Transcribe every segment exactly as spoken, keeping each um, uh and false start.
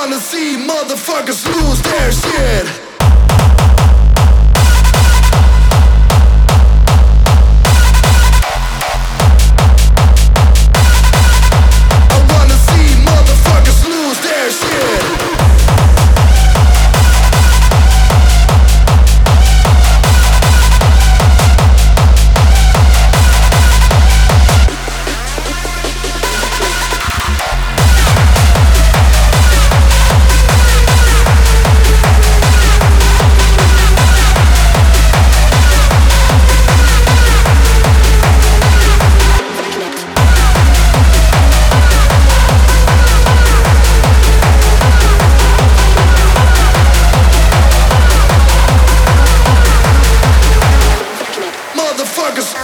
wanna see motherfuckers lose their shit. I wanna see motherfuckers lose their shit. Motherfuckers.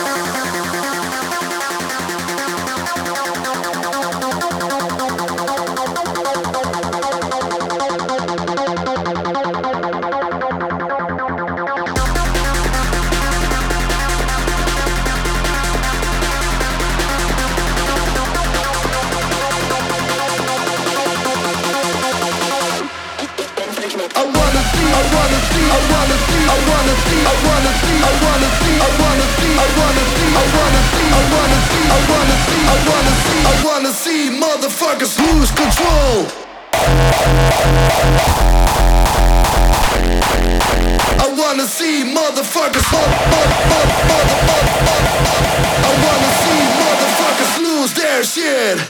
I wanna see, I wanna see, I wanna see, I wanna see, I wanna see, I wanna see, I wanna see, I wanna see, I wanna see, I wanna see, I wanna see, I wanna see, I wanna see motherfuckers lose control. I wanna see motherfuckers mother, mother, mother, mother, mother, I wanna see motherfuckers lose their shit.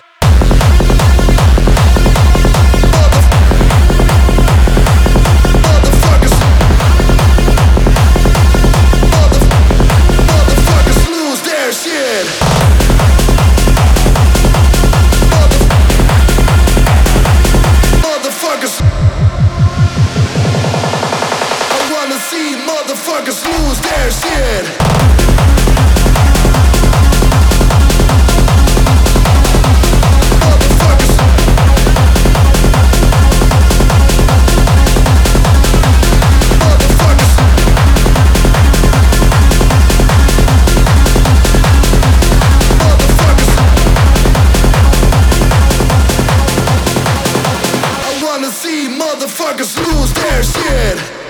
Motherfuckers lose their shit. Motherfuckers. Motherfuckers. Motherfuckers. I wanna see motherfuckers lose their shit.